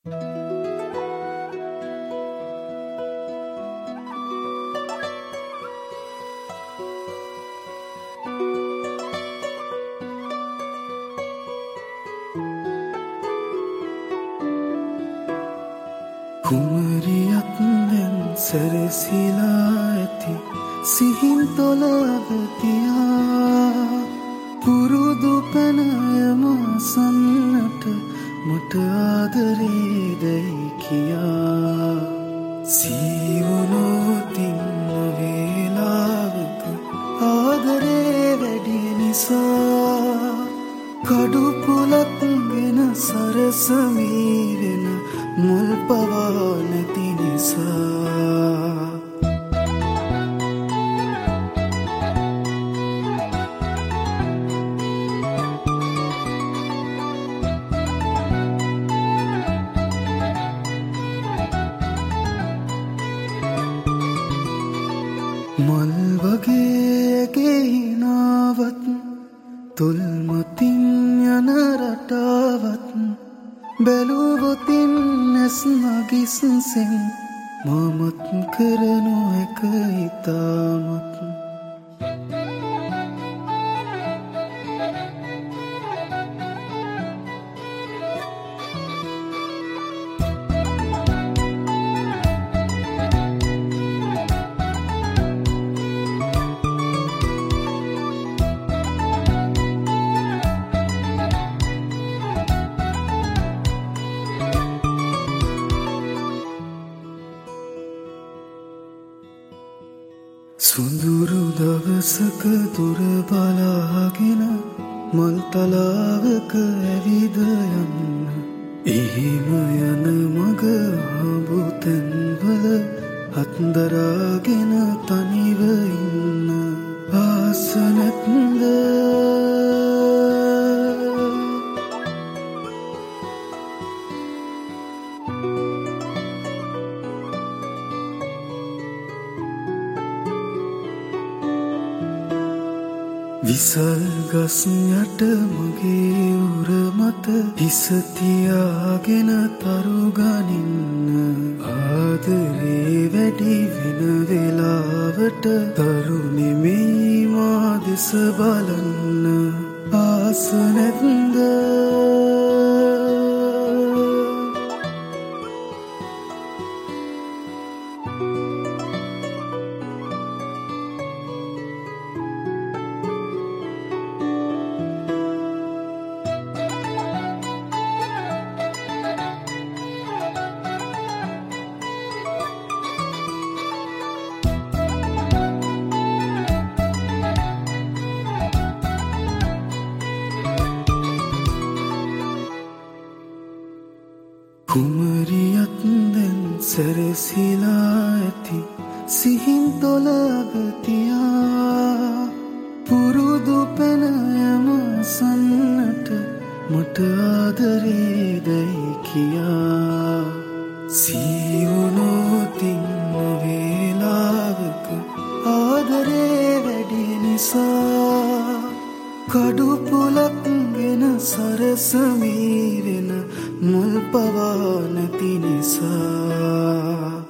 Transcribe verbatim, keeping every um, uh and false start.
කුමරියක් දැන් සැරසිලා ඇති සිහින් තොලවතියා පුරුදු පැනයම සන්නට මට ආදරේ දැයි කියා සීවුණෝතින් වේලාවක ආදරේ වැඩි නිසා කඩු පුලක් ගෙන සරසමී වෙන මුල් පවා නැති නිසා මල් වගේ ගෙහිනාවත් තුල්මතින් යන රටාවත් බැලුවොතින් නැස් නගිස්සෙන් මමත් කරනු එක ඉතාමත් සුඳුරු දවසක දුර බලාගෙන මල් තලාවක ඇවිද යන්න එහෙම යන මග ආපු තැන්වල අත්දරාගෙන තනිව ඉන්න ආස නැත්ද විසල් ගස් යට මගේ උර මත හිස තියාගෙන තරු ගනින්න ආදරේ වැඩි වෙන වෙලාවට තරු නෙමෙයි මා දෙස බලන්න ආස නැත්ද කුමරියක් දැන් සැරසිලා ඇති සිහින් තොලවතියා පුරුදු පැනයම සන්නට මට ආදරේ දැයි කියා සීවුණෝතින් වේලාවක ආදරේ වැඩි නිසා කඩු පුලක් ගෙන සරසමී වෙන මුල් පවා නැති නිසා